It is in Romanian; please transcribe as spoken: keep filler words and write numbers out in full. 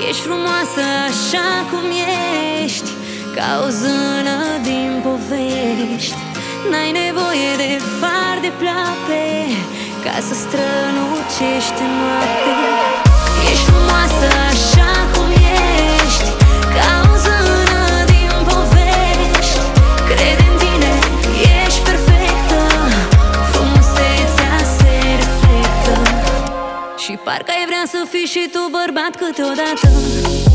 Ești frumoasă așa cum ești, ca o zână din povești. N-ai nevoie de far de pleoape ca să strălucești în noapte. Ești frumoasă așa cum ești, ca o zână din povești. Crede în tine, ești perfectă, frumusețea se reflectă. Și parcă ai vrea să fii și tu bărbat câteodată.